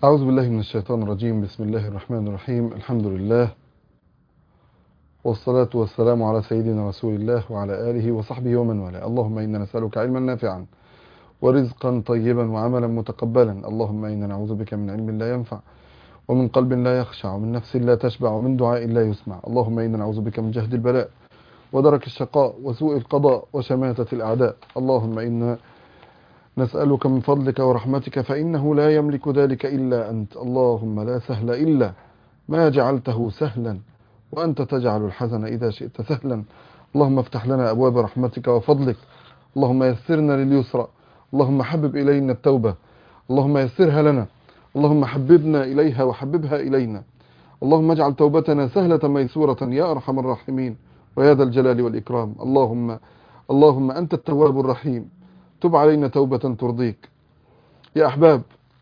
أعوذ بالله من الشيطان الرجيم. بسم الله الرحمن الرحيم. الحمد لله والصلاة والسلام على سيدنا رسول الله وعلى آله وصحبه ومن والاه. اللهم إنا نسألك علما نافعا ورزقا طيبا وعملا متقبلا. اللهم إنا نعوذ بك من علم لا ينفع ومن قلب لا يخشع ومن نفس لا تشبع ومن دعاء لا يسمع. اللهم إنا نعوذ بك من جهد البلاء ودرك الشقاء وسوء القضاء وشماتة الأعداء. اللهم إنا نسألك من فضلك ورحمتك فإنه لا يملك ذلك إلا أنت. اللهم لا سهل إلا ما جعلته سهلا وأنت تجعل الحزن إذا شئت سهلا. اللهم افتح لنا أبواب رحمتك وفضلك. اللهم يسرنا لليسرى. اللهم حبب إلينا التوبة. اللهم يسرها لنا. اللهم حببنا إليها وحببها إلينا. اللهم اجعل توبتنا سهلة ميسورة يا أرحم الراحمين ويا ذا الجلال والإكرام. اللهم أنت التواب الرحيم، تب علينا توبة ترضيك. يا أحباب،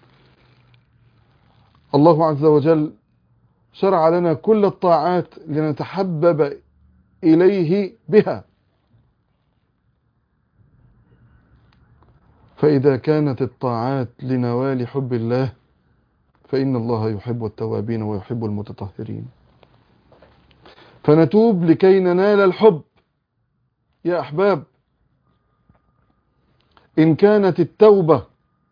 الله عز وجل شرع لنا كل الطاعات لنتحبب إليه بها، فإذا كانت الطاعات لنوال حب الله فإن الله يحب التوابين ويحب المتطهرين، فنتوب لكي ننال الحب. يا أحباب، إن كانت التوبة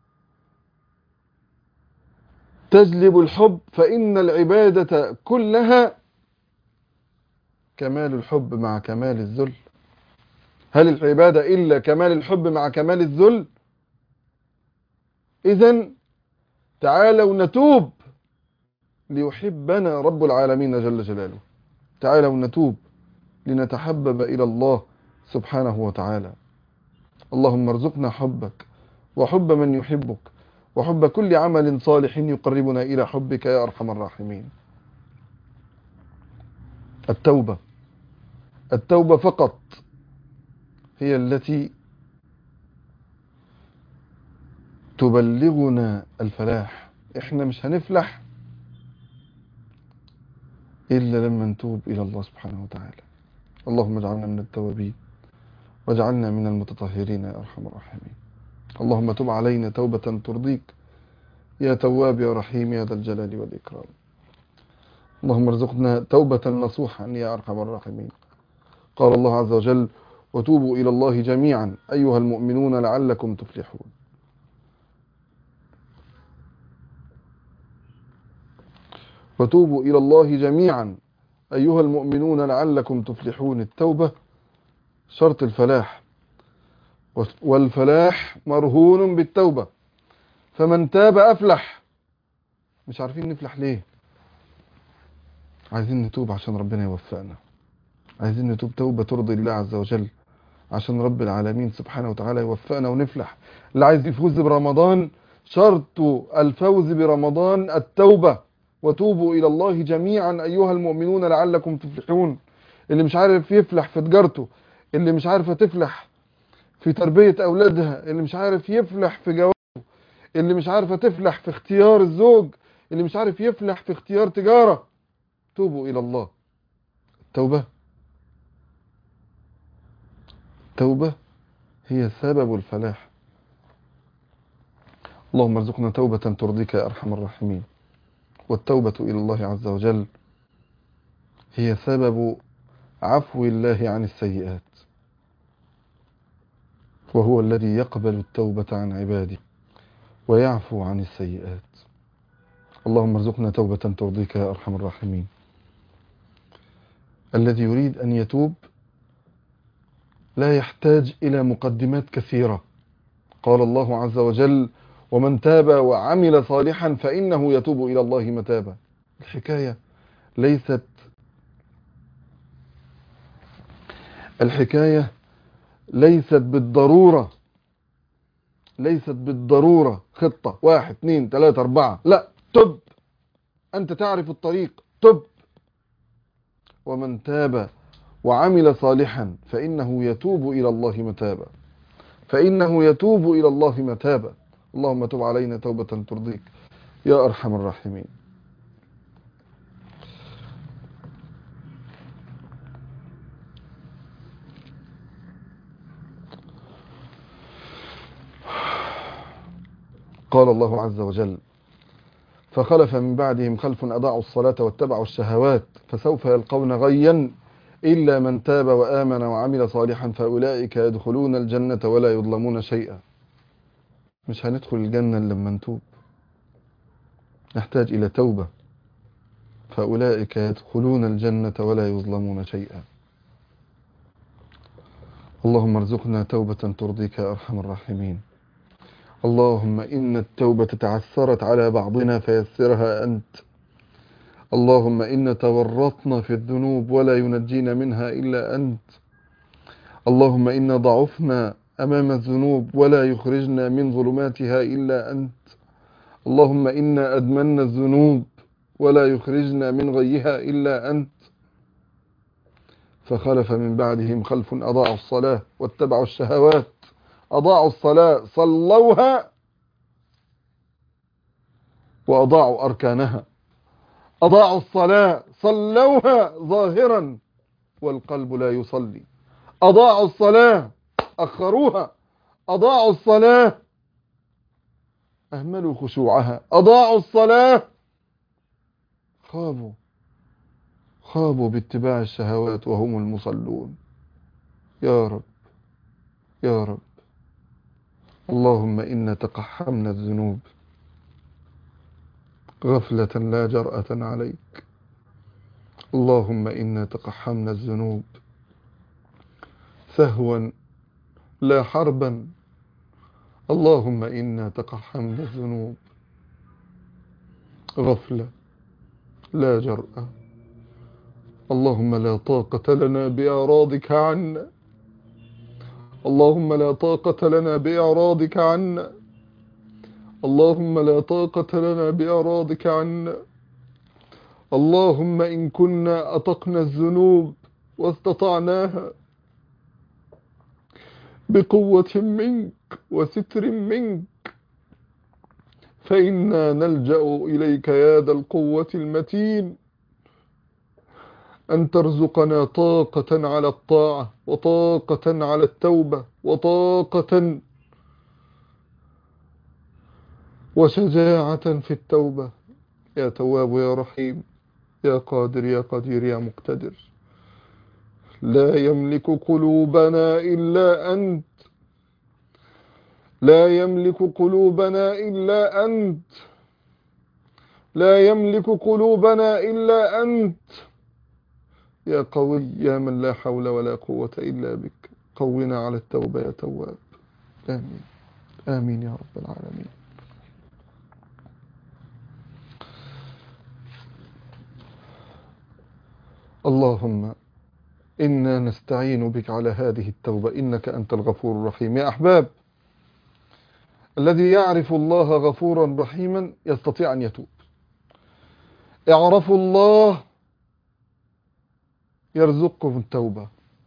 تجلب الحب فإن العبادة كلها كمال الحب مع كمال الذل. هل العبادة إلا كمال الحب مع كمال الذل؟ إذن تعالوا نتوب ليحبنا رب العالمين جل جلاله. تعالوا نتوب لنتحبب إلى الله سبحانه وتعالى. اللهم ارزقنا حبك وحب من يحبك وحب كل عمل صالح يقربنا إلى حبك يا أرحم الراحمين. التوبة فقط هي التي تبلغنا الفلاح. احنا مش هنفلح إلا لما نتوب إلى الله سبحانه وتعالى. اللهم اجعلنا من التوابين واجعلنا من المتطهرين يا أرحم الراحمين. اللهم تب علينا توبة ترضيك يا تواب يا رحيم يا ذا الجلال والإكرام. اللهم ارزقنا توبة نصوحا يا أرحم الراحمين. قال الله عز وجل: وتوبوا إلى الله جميعا أيها المؤمنون لعلكم تفلحون. وتوبوا إلى الله جميعا أيها المؤمنون لعلكم تفلحون. التوبة شرط الفلاح، والفلاح مرهون بالتوبة، فمن تاب أفلح. مش عارفين نفلح ليه؟ عايزين نتوب عشان ربنا يوفقنا، عايزين نتوب توبة ترضي الله عز وجل عشان رب العالمين سبحانه وتعالى يوفقنا ونفلح. اللي عايز يفوز برمضان شرط الفوز برمضان التوبة. وتوبوا إلى الله جميعا أيها المؤمنون لعلكم تفلحون. اللي مش عارف يفلح في تجارته، اللي مش عارفة تفلح في تربية أولادها، اللي مش عارف يفلح في جوازه، اللي مش عارفة تفلح في اختيار الزوج، اللي مش عارف يفلح في اختيار تجارة، توبوا إلى الله. التوبة هي سبب الفلاح. اللهم ارزقنا توبة ترضيك يا أرحم الراحمين. والتوبة إلى الله عز وجل هي سبب عفو الله عن السيئات، وهو الذي يقبل التوبة عن عباده ويعفو عن السيئات. اللهم ارزقنا توبة ترضيك يا أرحم الراحمين. الذي يريد أن يتوب لا يحتاج إلى مقدمات كثيرة. قال الله عز وجل: ومن تاب وعمل صالحا فإنه يتوب إلى الله متابا. الحكاية ليست بالضرورة خطة 1 2 3 4. لا، تب. أنت تعرف الطريق، تب. ومن تاب وعمل صالحا فإنه يتوب إلى الله متابا. اللهم تب علينا توبة ترضيك يا أرحم الراحمين. قال الله عز وجل: فخلف من بعدهم خلف أضاعوا الصلاة واتبعوا الشهوات فسوف يلقون غيا إلا من تاب وآمن وعمل صالحا فأولئك يدخلون الجنة ولا يظلمون شيئا. مش هندخل الجنة لما نتوب، نحتاج إلى توبة. فأولئك يدخلون الجنة ولا يظلمون شيئا. اللهم ارزقنا توبة ترضيك يا أرحم الراحمين. اللهم إن التوبة تعثرت على بعضنا فيسرها أنت. اللهم إن تورطنا في الذنوب ولا ينجينا منها إلا أنت. اللهم إن ضعفنا أمام الذنوب ولا يخرجنا من ظلماتها إلا أنت. اللهم إنا أدمنا الذنوب ولا يخرجنا من غيها إلا أنت. فخلف من بعدهم خلف أضاعوا الصلاة واتبعوا الشهوات. أضاعوا الصلاة، صلوها وأضاعوا أركانها. أضاعوا الصلاة، صلوها ظاهرا والقلب لا يصلي. أضاعوا الصلاة، أخروها. أضاعوا الصلاة، أهملوا خشوعها. أضاعوا الصلاة، خابوا باتباع الشهوات وهم المصلون. يا رب يا رب. اللهم إنا تقحمنا الذنوب غفلة لا جرأة عليك. اللهم إنا تقحمنا الذنوب سهوا لا حربا. اللهم إنا تقحمنا الذنوب غفلة لا جرأة. اللهم لا طاقة لنا بإعراضك عنا. اللهم لا طاقة لنا بإعراضك عنا. اللهم لا طاقة لنا بإعراضك عنا. اللهم إن كنا أطقنا الذنوب واستطعناها بقوة منك وستر منك فإنا نلجأ إليك يا ذا القوة المتين أن ترزقنا طاقة على الطاعة وطاقة على التوبة وطاقة وشجاعة في التوبة. يا تواب يا رحيم، يا قادر يا قدير يا مقتدر. لا يملك قلوبنا إلا أنت. لا يملك قلوبنا إلا أنت. لا يملك قلوبنا إلا أنت. يا قوي يا من لا حول ولا قوة إلا بك، قونا على التوبة يا تواب. آمين آمين يا رب العالمين. اللهم إنا نستعين بك على هذه التوبة إنك أنت الغفور الرحيم. يا أحباب، الذي يعرف الله غفورا رحيما يستطيع أن يتوب. اعرفوا الله يرزقكم التوبة.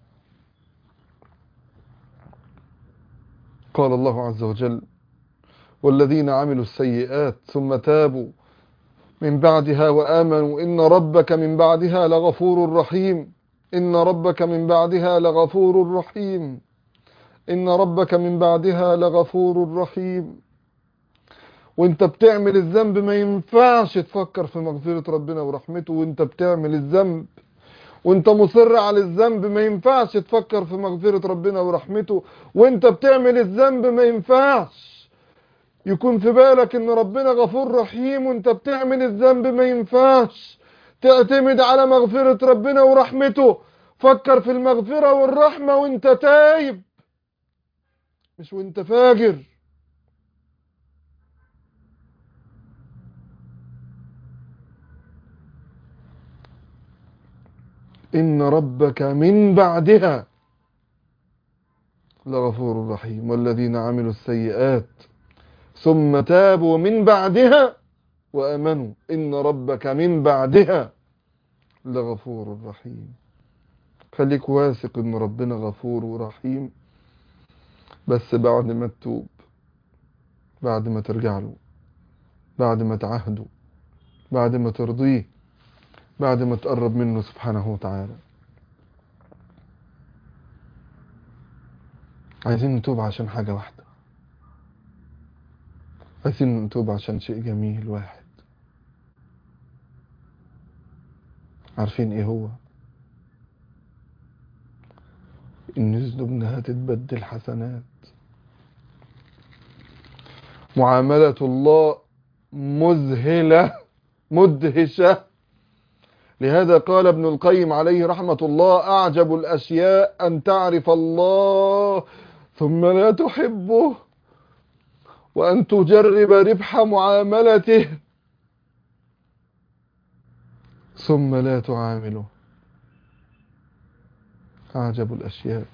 قال الله عز وجل: والذين عملوا السيئات ثم تابوا من بعدها وآمنوا إن ربك من بعدها لغفور رحيم. إن ربك من بعدها لغفور رحيم. إن ربك من بعدها لغفور رحيم. وانت بتعمل الذنب ما ينفعش تفكر في مغفرة ربنا ورحمته. وانت بتعمل الذنب وانت مصر على الذنب ما ينفعش تفكر في مغفرة ربنا ورحمته. وانت بتعمل الذنب ما ينفعش يكون في بالك ان ربنا غفور رحيم. وانت بتعمل الذنب ما ينفعش تعتمد على مغفرة ربنا ورحمته. فكر في المغفرة والرحمة وانت تايب، مش وانت فاجر. إن ربك من بعدها لغفور رحيم. والذين عملوا السيئات ثم تابوا من بعدها وآمنوا إن ربك من بعدها لغفور رحيم. خليك واثق إن ربنا غفور ورحيم، بس بعد ما تتوب، بعد ما ترجع له، بعد ما تعهده، بعد ما ترضيه، بعد ما تقرب منه سبحانه وتعالى. عايزين نتوب عشان حاجة واحدة. عايزين نتوب عشان شيء جميل واحد. عارفين ايه هو؟ ان ذنوبنا هتتبدل حسنات. معاملة الله مذهلة مدهشة. لهذا قال ابن القيم عليه رحمة الله: أعجب الأشياء أن تعرف الله ثم لا تحبه، وأن تجرب ربح معاملته ثم لا تعامله. أعجب الأشياء.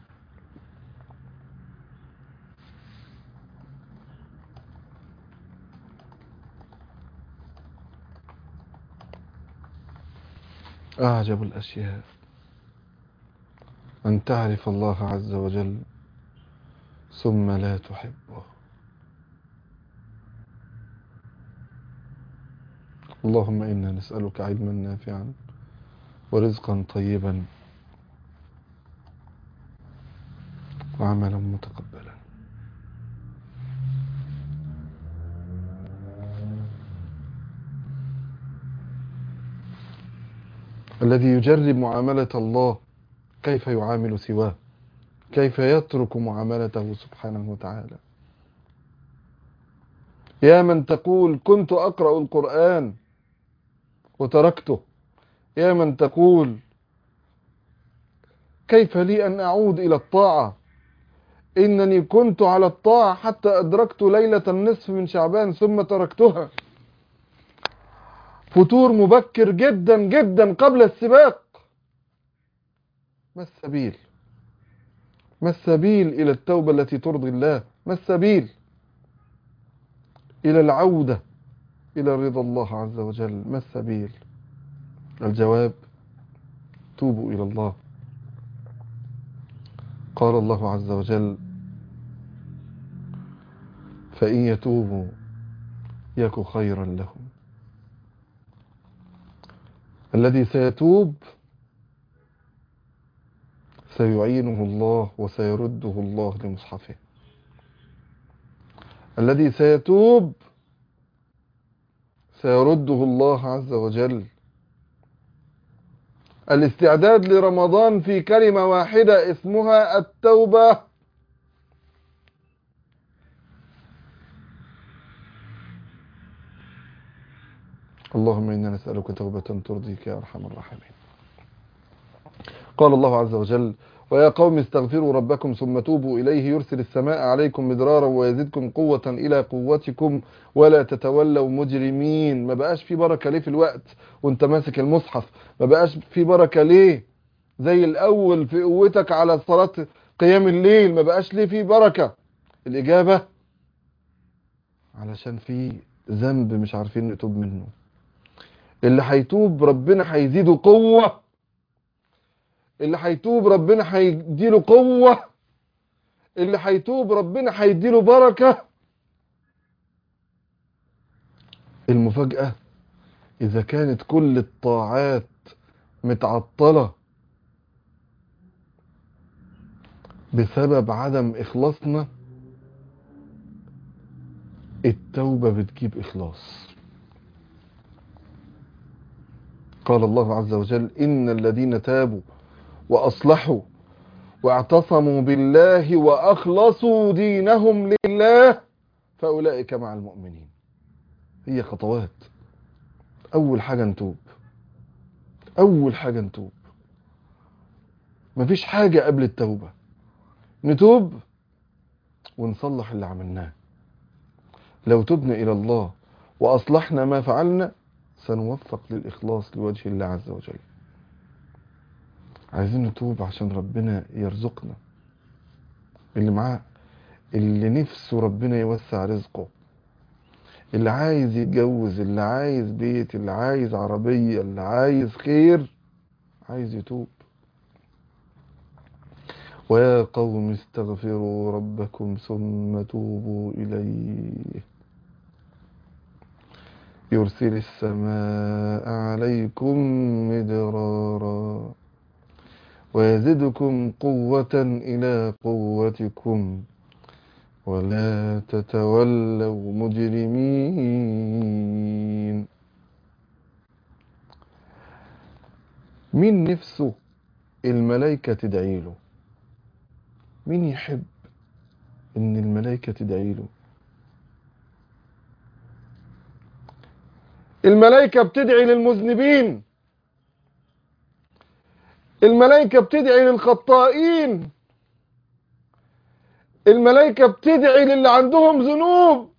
أعجب الأشياء أن تعرف الله عز وجل ثم لا تحبه. اللهم إنا نسألك علما نافعا ورزقا طيبا وعملا متقبلا. الذي يجرب معاملة الله كيف يعامل سواه، كيف يترك معاملته سبحانه وتعالى. يا من تقول كنت أقرأ القرآن وتركته، يا من تقول كيف لي أن أعود إلى الطاعة، إنني كنت على الطاعة حتى أدركت ليلة النصف من شعبان ثم تركتها. فتور مبكر جدا جدا قبل السباق. ما السبيل؟ ما السبيل إلى التوبة التي ترضي الله؟ ما السبيل إلى العودة إلى رضا الله عز وجل؟ ما السبيل؟ الجواب: توبوا إلى الله. قال الله عز وجل: فإن يتوبوا يك خيرا لهم. الذي سيتوب سيعينه الله وسيرده الله لمصحفه. الذي سيتوب سيرده الله عز وجل. الاستعداد لرمضان في كلمة واحدة اسمها التوبة. اللهم إنا نسألك توبة ترضيك يا أرحم الراحمين. قال الله عز وجل: ويا قوم استغفروا ربكم ثم توبوا إليه يرسل السماء عليكم مدرارا ويزدكم قوة إلى قوتكم ولا تتولوا مجرمين. ما بقاش في بركة ليه في الوقت وانت ماسك المصحف؟ ما بقاش في بركة ليه زي الأول في قوتك على صلاة قيام الليل؟ ما بقاش ليه في بركة؟ الإجابة: علشان في ذنب مش عارفين نتوب منه. اللي هيتوب ربنا هيزيده قوة، اللي هيتوب ربنا هيديله قوة، اللي هيتوب ربنا هيديله بركة. المفاجأة: إذا كانت كل الطاعات متعطلة بسبب عدم إخلاصنا، التوبة بتجيب إخلاص. قال الله عز وجل: إن الذين تابوا وأصلحوا واعتصموا بالله وأخلصوا دينهم لله فأولئك مع المؤمنين. هي خطوات. أول حاجة نتوب، أول حاجة نتوب. مفيش حاجة قبل التوبة. نتوب ونصلح اللي عملناه. لو تبنا إلى الله وأصلحنا ما فعلنا سنوفق للإخلاص لوجه الله عز وجل. عايزين نتوب عشان ربنا يرزقنا. اللي معاه، اللي نفسه ربنا يوسع رزقه، اللي عايز يتجوز، اللي عايز بيت، اللي عايز عربية، اللي عايز خير، عايز يتوب. ويا قوم استغفروا ربكم ثم توبوا إليه يرسل السماء عليكم مدرارا ويزدكم قوة إلى قوتكم ولا تتولوا مجرمين. مين نفسه الملائكة تدعي له؟ مين يحب ان الملائكة تدعي له؟ الملائكة بتدعي للمذنبين، الملائكة بتدعي للخطائين، الملائكة بتدعي للي عندهم ذنوب،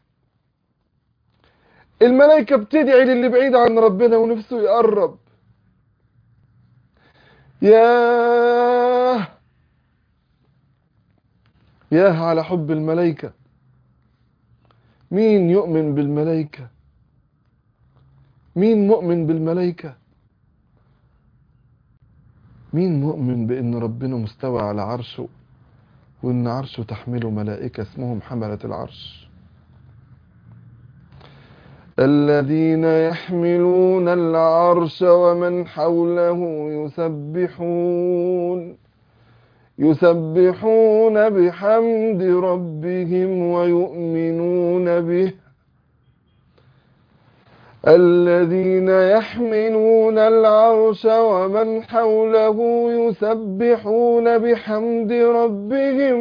الملائكة بتدعي للي بعيد عن ربنا ونفسه يقرب. ياه ياه على حب الملائكة. مين يؤمن بالملائكة؟ مين مؤمن بالملائكة؟ مين مؤمن بأن ربنا مستوى على عرشه، وأن عرشه تحمله ملائكة اسمهم حملة العرش؟ الذين يحملون العرش ومن حوله يسبحون بحمد ربهم ويؤمنون به. الذين يحملون العرش ومن حوله يسبحون بحمد ربهم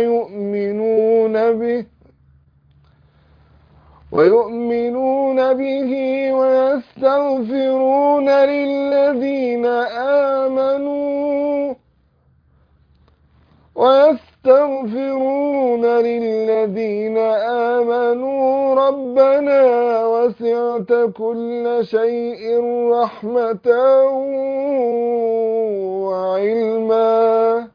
ويؤمنون به ويستغفرون للذين آمنوا ربنا وسعت كل شيء رحمة وعلما.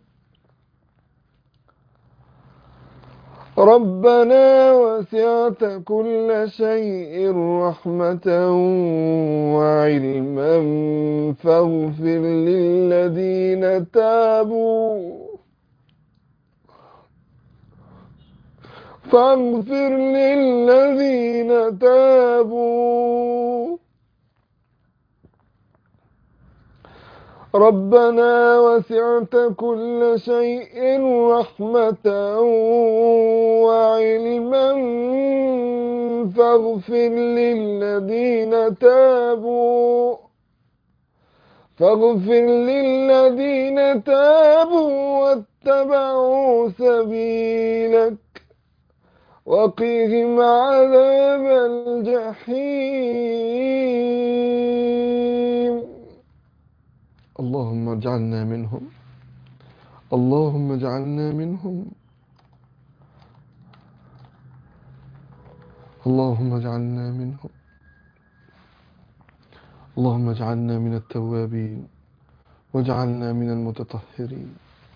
ربنا وسعت كل شيء رحمة وعلما فاغفر للذين تابوا ربنا وسعت كل شيء رحمة وعلما فاغفر للذين تابوا واتبعوا سبيلك وقهم عذاب الجحيم. اللهم اجعلنا منهم، اللهم اجعلنا منهم، اللهم اجعلنا منهم، اللهم اجعلنا من التوابين واجعلنا من المتطهرين.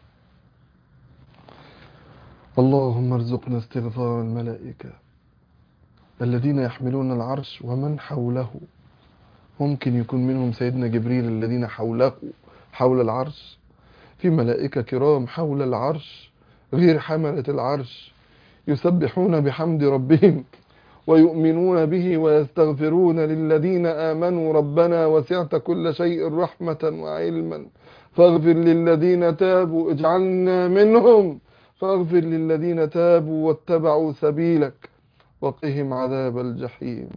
اللهم ارزقنا استغفار الملائكة الذين يحملون العرش ومن حوله. ممكن يكون منهم سيدنا جبريل الذين حول العرش. في ملائكة كرام حول العرش غير حملة العرش يسبحون بحمد ربهم ويؤمنون به ويستغفرون للذين آمنوا ربنا وسعت كل شيء رحمة وعلما فاغفر للذين تابوا اجعلنا منهم. فاغفر للذين تابوا واتبعوا سبيلك وقهم عذاب الجحيم.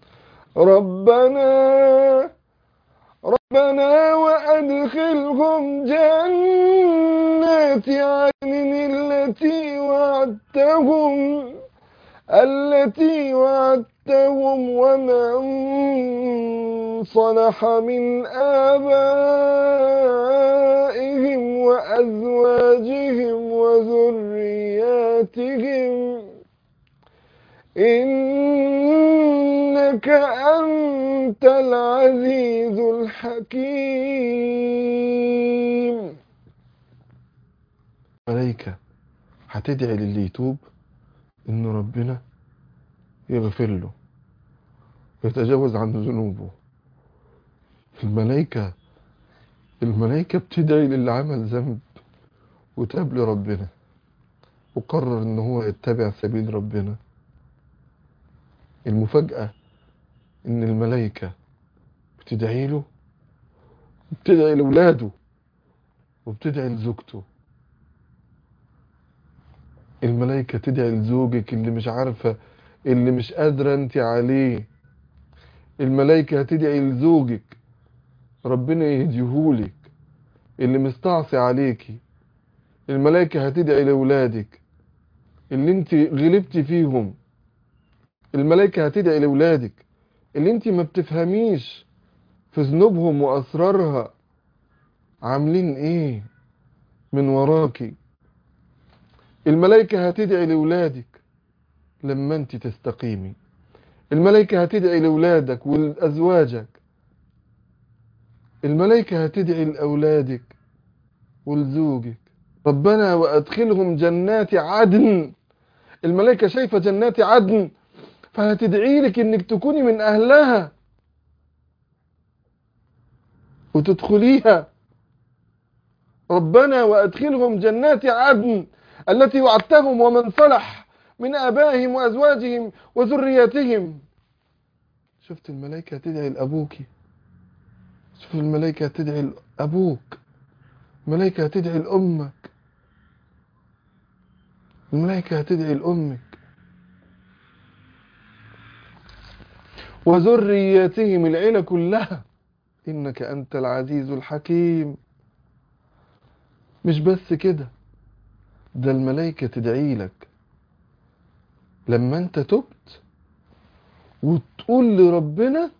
ربنا وأدخلهم جنات عدن التي وعدتهم ومن صلح من آبائهم وأزواجهم وذرياتهم إنك أنت العزيز الحكيم. ملائكة هتدعي للي يتوب إن ربنا يغفر له ويتجاوز عن ذنوبه. الملائكة بتدعي للي عمل ذنب وتاب لربنا وقرر إن هو يتبع سبيل ربنا. المفاجأة إن الملائكة بتدعي له وبتدعي لأولاده وبتدعي لزوجته. الملائكة تدعي لزوجك اللي مش عارفة، اللي مش قادرة انت عليه. الملائكة هتدعي لزوجك ربنا يهديهولك. اللي مستعصي عليكي الملائكة هتدعي لأولادك. اللي انت غلبتي فيهم الملائكة هتدعي لأولادك. اللي انت ما بتفهميش في ذنوبهم وأسرارها عاملين ايه من وراكي، الملائكة هتدعي لأولادك. لما انت تستقيمي الملائكة هتدعي لأولادك ولأزواجك. الملائكة هتدعي لأولادك ولزوجك. ربنا وأدخلهم جنات عدن. الملائكة شايفة جنات عدن فهتدعي لك انك تكوني من أهلها وتدخليها. ربنا وأدخلهم جنات عدن التي وعدتهم ومن صلح من آبائهم وأزواجهم وذرياتهم. شفت الملائكة تدعي لأبوك، شوف الملائكة تدعي لأبوك، الملائكة تدعي لأمك، الملائكة تدعي لأمك وذرياتهم، العيلة كلها. إنك أنت العزيز الحكيم. مش بس كده، ده الملائكة تدعي لك لما أنت تبت وتقول لربنا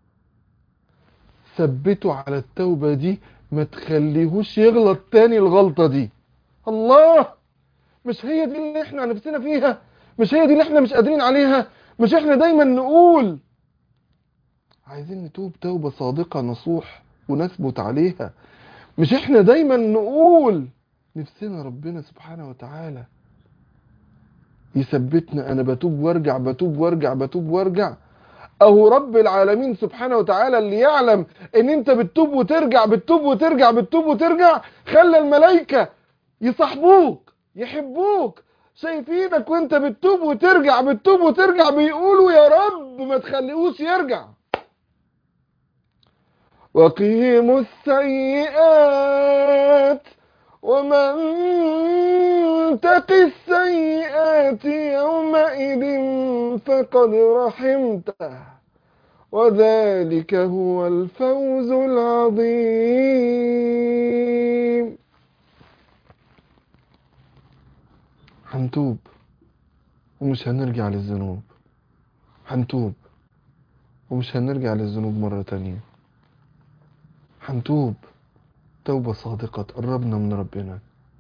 ثبته على التوبة دي، ما تخليهوش يغلط تاني الغلطة دي. الله، مش هي دي اللي احنا نفسنا فيها؟ مش هي دي اللي احنا مش قادرين عليها؟ مش احنا دايما نقول عايزين نتوب توبة صادقة نصوح ونثبت عليها؟ مش احنا دايما نقول نفسنا ربنا سبحانه وتعالى يثبتنا؟ انا بتوب وارجع، بتوب وارجع، بتوب وارجع. اهو رب العالمين سبحانه وتعالى اللي يعلم ان انت بتتوب وترجع، بتتوب وترجع، بتتوب وترجع، خلى الملائكة يصاحبوك يحبوك شايفينك وانت بتتوب وترجع، بتتوب وترجع، بيقولوا يا رب ما تخليهوش يرجع. وقهم السيئات ومن تق السيئات يومئذ فقد رحمته وذلك هو الفوز العظيم. هنتوب ومش هنرجع للذنوب، هنتوب ومش هنرجع للذنوب مرة تانية. هنتوب توبة صادقة تقربنا من ربنا.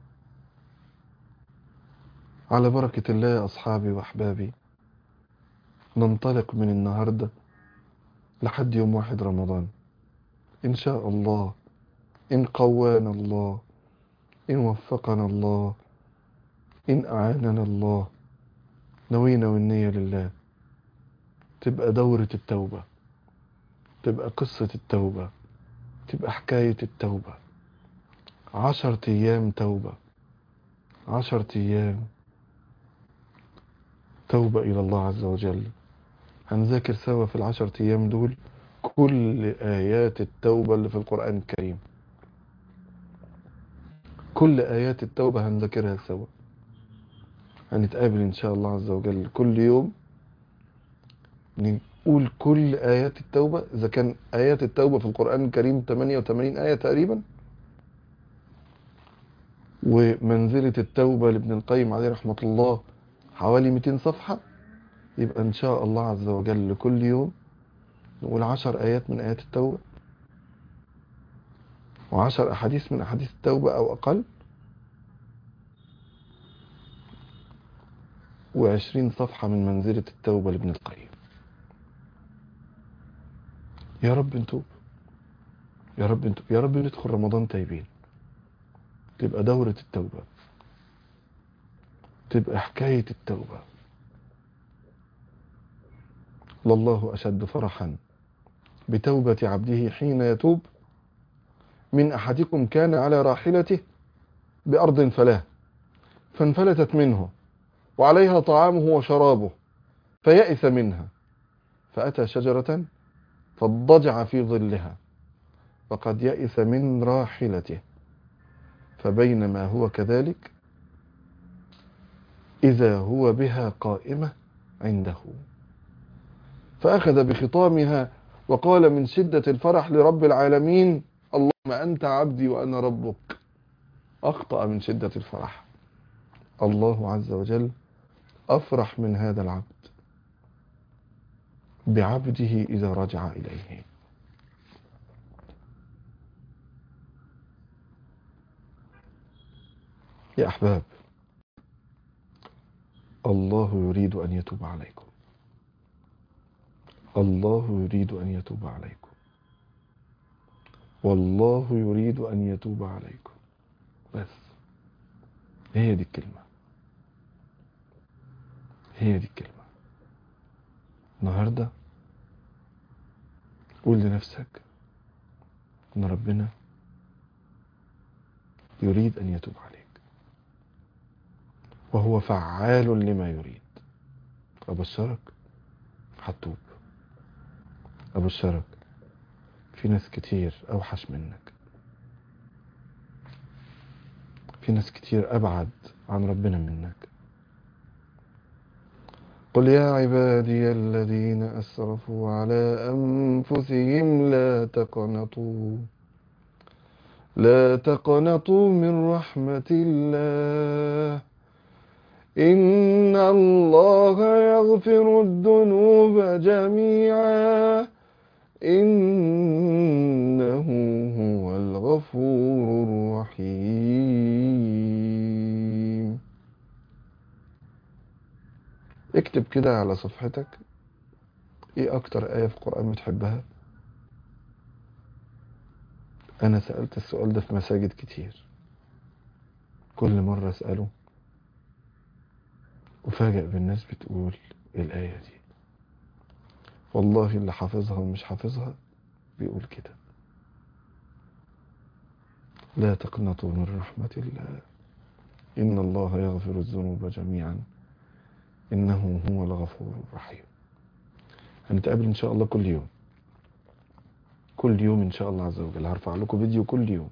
على بركة الله يا أصحابي وأحبابي، ننطلق من النهاردة لحد يوم 1 رمضان إن شاء الله، إن قوانا الله، إن وفقنا الله، إن أعاننا الله. نوينا والنية لله. تبقى دورة التوبة، تبقى قصة التوبة، تبقى حكاية التوبة. 10 أيام توبة، 10 أيام توبة إلى الله عز وجل. هنذاكر سوا في ال10 أيام دول كل آيات التوبة اللي في القرآن الكريم. كل آيات التوبة هنذاكرها سوا. هنتقابل إن شاء الله عز وجل كل يوم نقول كل آيات التوبة. إذا كان آيات التوبة في القرآن الكريم 88 آية تقريبا، ومنزلة التوبة لابن القيم عليه رحمة الله حوالي 200 صفحة، يبقى إن شاء الله عز وجل كل يوم نقول 10 آيات من آيات التوبة، و10 أحاديث من أحاديث التوبة أو أقل، و20 صفحة من منزلة التوبة لابن القيم. يا رب نتوب، يا رب نتوب، يا رب ندخل رمضان تايبين. تبقى دورة التوبة، تبقى حكاية التوبة. لله أشد فرحا بتوبة عبده حين يتوب من أحدكم كان على راحلته بأرض فلاة فانفلتت منه وعليها طعامه وشرابه فيأس منها فأتى شجرة فاضطجع في ظلها فقد يأس من راحلته فبينما هو كذلك إذا هو بها قائمة عنده فأخذ بخطامها وقال من شدة الفرح لرب العالمين: اللهم أنت عبدي وأنا ربك. أخطأ من شدة الفرح. الله عز وجل أفرح من هذا العبد بعبده إذا رجع إليه. يا أحباب، الله يريد أن يتوب عليكم. الله يريد أن يتوب عليكم. والله يريد أن يتوب عليكم. بس هي دي الكلمة. هي دي الكلمة. النهاردة قول لنفسك إن ربنا يريد أن يتوب عليك، وهو فعال لما يريد. أبشرك هتتوب. أبشرك في ناس كتير أوحش منك، في ناس كتير أبعد عن ربنا منك. قل يا عبادي الذين أسرفوا على أنفسهم لا تقنطوا من رحمة الله، إن الله يغفر الذنوب جميعا إنه هو الغفور الرحيم. اكتب كده على صفحتك ايه اكتر آية في القرآن بتحبها. انا سألت السؤال ده في مساجد كتير، كل مرة اسأله وفاجئ بالناس بتقول الآية دي. والله اللي حافظها ومش حافظها بيقول كده: لا تقنطوا من رحمة الله، إن الله يغفر الذنوب جميعا إنه هو الغفور الرحيم. هنتقابل إن شاء الله كل يوم، كل يوم إن شاء الله عز وجل. هرفع لكم فيديو كل يوم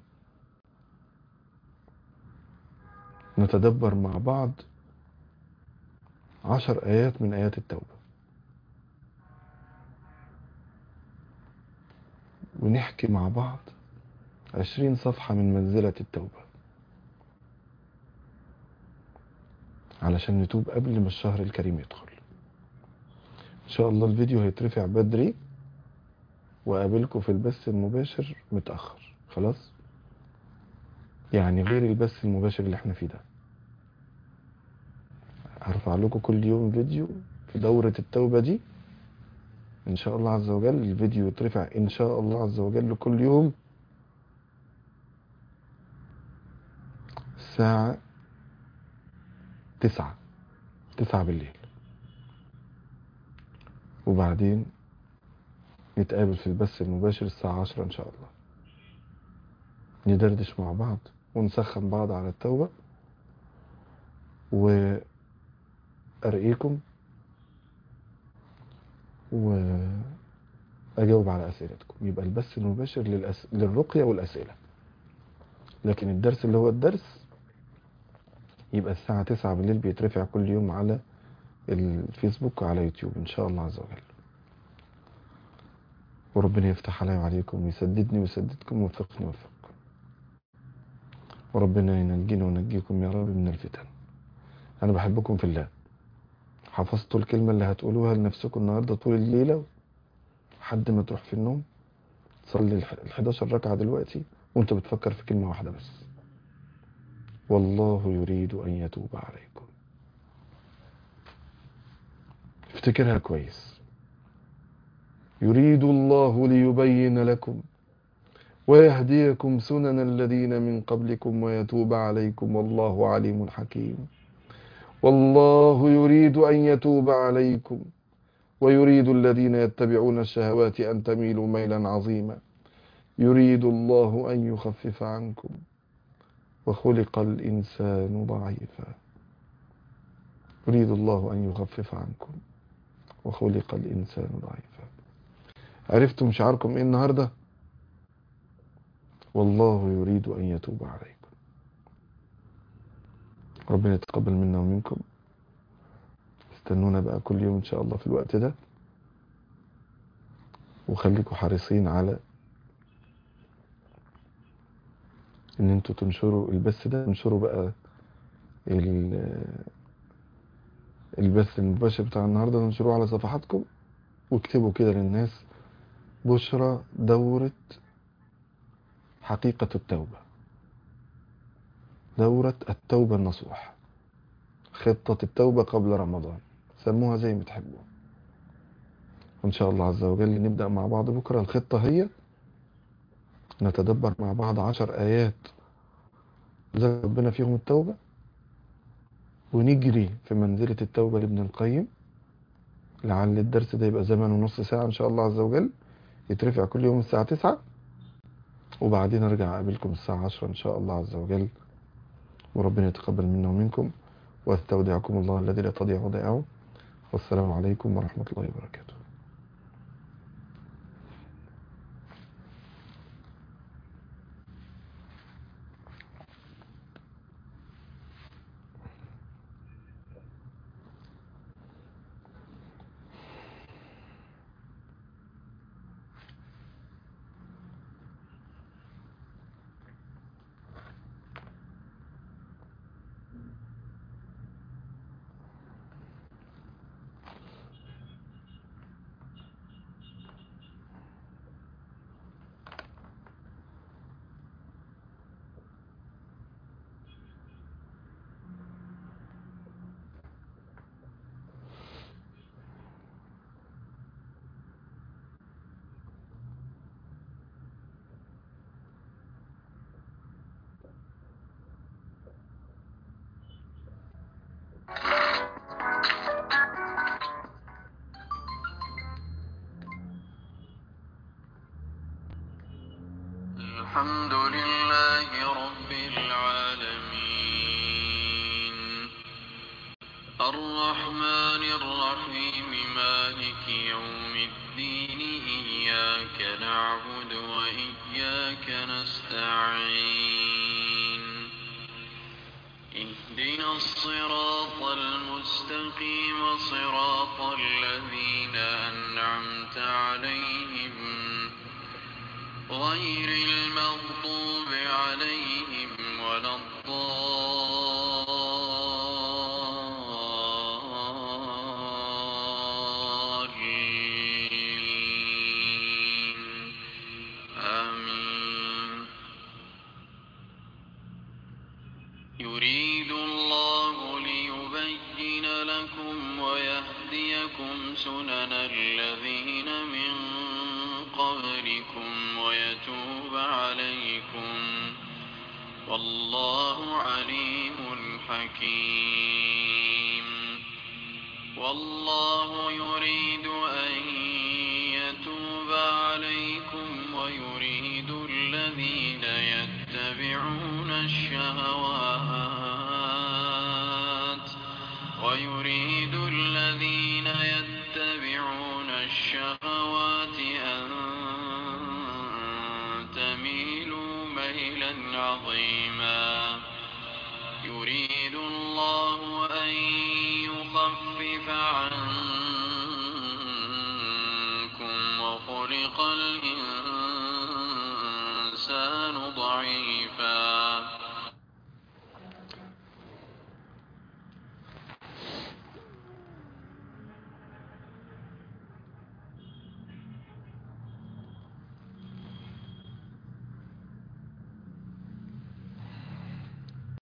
نتدبر مع بعض 10 آيات من آيات التوبة، ونحكي مع بعض 20 صفحة من منزلة التوبة، علشان نتوب قبل ما الشهر الكريم يدخل. إن شاء الله الفيديو هيترفع بدري، وقابلكم في البث المباشر متأخر. خلاص، يعني غير البث المباشر اللي احنا فيه ده. هرفع لكم كل يوم فيديو في دورة التوبة دي إن شاء الله عز وجل. الفيديو يترفع إن شاء الله عز وجل كل يوم الساعة 9 بالليل، وبعدين نتقابل في البث المباشر الساعة 10 إن شاء الله، ندردش مع بعض ونسخن بعض على التوبة، وأرقيكم وأجاوب على أسئلتكم. يبقى البث المباشر للرقية والأسئلة، لكن الدرس اللي هو الدرس يبقى الساعة 9 بالليل، بيترفع كل يوم على الفيسبوك وعلى يوتيوب إن شاء الله عز وجل. وربنا يفتح علي وعليكم ويسددني ويسددكم ويوفقني ويوفقكم، وربنا ينجينا ونجيكم يا رب من الفتن. أنا بحبكم في الله. حفظتوا الكلمة اللي هتقولوها لنفسكم النهاردة طول الليلة لحد ما تروح في النوم؟ صلي 11 ركعة دلوقتي وانت بتفكر في كلمة واحدة بس: والله يريد أن يتوب عليكم. افتكرها كويس: يريد الله ليبين لكم ويهديكم سنن الذين من قبلكم ويتوب عليكم والله عليم حكيم. والله يريد أن يتوب عليكم ويريد الذين يتبعون الشهوات أن تميلوا ميلا عظيما. يريد الله أن يخفف عنكم وخلق الإنسان ضعيفا. يريد الله أن يخفف عنكم وخلق الإنسان ضعيفا. عرفتم شعاركم إيه النهاردة؟ والله يريد أن يتوب عليكم. ربنا يتقبل منا ومنكم. استنونا بقى كل يوم إن شاء الله في الوقت ده، وخليكم حريصين على ان انتوا تنشروا البث ده، تنشروا بقى البث المباشر بتاع النهاردة، تنشروه على صفحاتكم واكتبوا كده للناس: بشرى دورة حقيقة التوبة، دورة التوبة النصوح، خطة التوبة قبل رمضان، سموها زي ما تحبوا. وإن شاء الله عز وجل نبدأ مع بعض بكرة. الخطة هي نتدبر مع بعض 10 آيات ذكر ربنا فيهم التوبة، ونجري في منزلة التوبة لابن القيم. لعل الدرس ده يبقى زمن ونص ساعة إن شاء الله عز وجل، يترفع كل يوم الساعة 9، وبعدين أرجع أقابلكم الساعة 10 إن شاء الله عز وجل. وربنا يتقبل منا ومنكم، واستودعكم الله الذي لا تضيع ودائعه. والسلام عليكم ورحمة الله وبركاته. الحمد لله رب العالمين، الرحمن الرحيم، مالك يوم الدين، إياك نعبد وإياك نستعين، اهدنا الصراط المستقيم، صراط الذين أنعمت عليهم غير المغضوب عليهم ولا الضالين، آمين. يريد الله ليبين لكم ويهديكم سنن الذين من قبلكم ويتوب عليكم، والله عليم حكيم. والله يريد أن يتوب عليكم ويريد الذين يتبعون الشهوات أن تميلوا ميلا عظيما. يريد الله أن يخفف عنكم وخلق